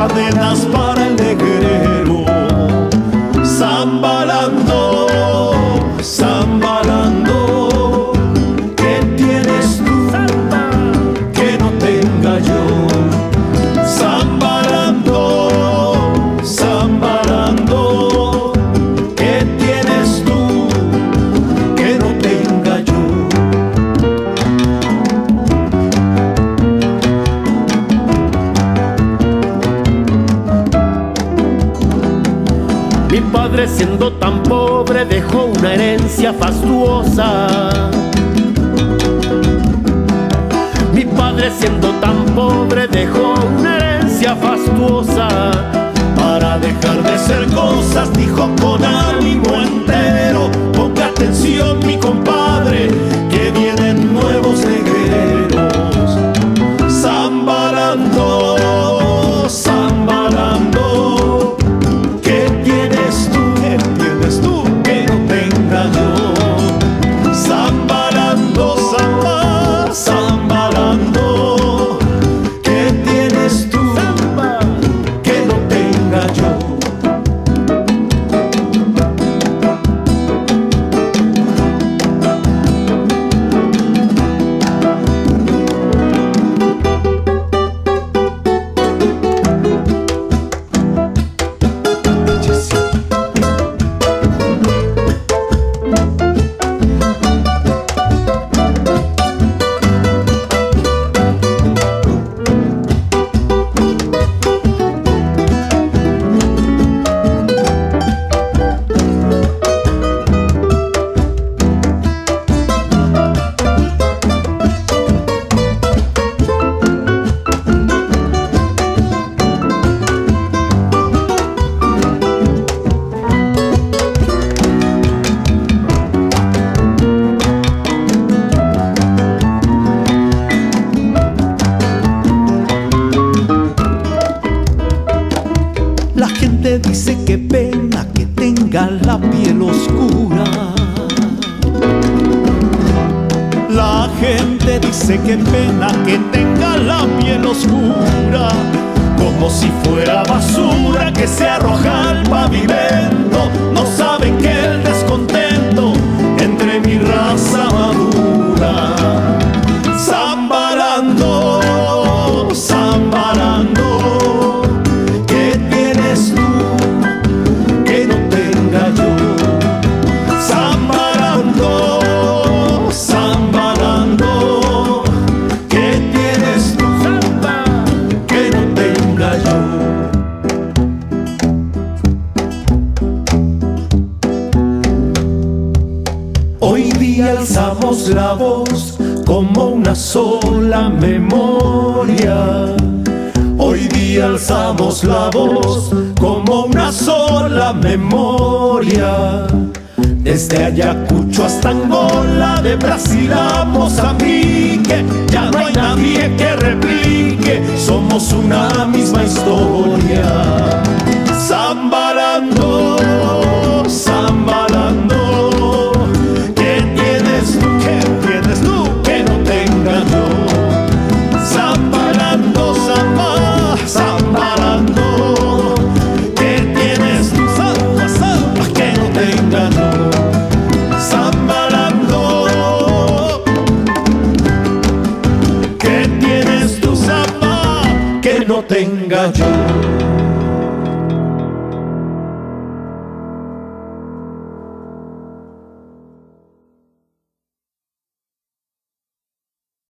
cadenas para el negrero. Zambalando, zambalando, ¿qué tienes tú que no tenga yo? Zambalando, zambalando, ¿qué tienes tú que no tenga yo? Mi padre, siendo tan pobre, dejó una herencia fastuosa. Mi padre, siendo tan pobre, dejó una herencia fastuosa. Para dejar de ser cosas, dijo con ánimo entero: ponga atención, mi compadre, que vienen nuevos negreros. Zambalando, zambalando, ¿qué tienes tú que no tenga yo? Zambalando, zamba, zambalando, ¿qué tienes tú que no tenga yo? La gente dice que pena que tenga la piel oscura. La gente dice que pena que tenga la piel oscura, como si fuera basura que se arroja al pavimento. No saben que el descontento entre mi raza madura. Zambalando, zambalando, ¿qué tienes tú que no tenga yo? Zambalando, zambalando, ¿qué tienes tú que no tenga yo? Hoy día alzamos la voz como una sola memoria. Hoy día alzamos la voz como una sola memoria. Desde Ayacucho hasta Angola, de Brasil a Mozambique, ya no hay nadie que replique, somos una misma historia. Zambalando, zambalando, ¿qué tienes tú que no tenga yo? Zambalando, zamba, zambalando, ¿qué tienes tú, zamba, zamba, que no tenga yo? Zambalando, ¿qué tienes tú, zamba, que no tenga yo?